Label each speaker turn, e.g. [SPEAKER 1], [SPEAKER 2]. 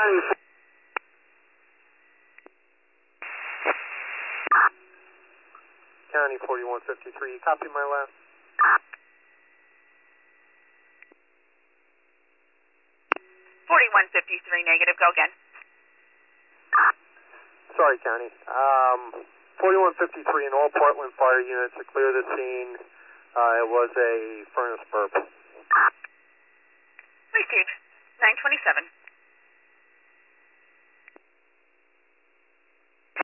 [SPEAKER 1] County 4153, copy my last.
[SPEAKER 2] 4153, negative, go again.
[SPEAKER 1] Sorry, County. 4153 and all Portland fire units to clear the scene. It was a furnace burp.
[SPEAKER 2] Received. 927.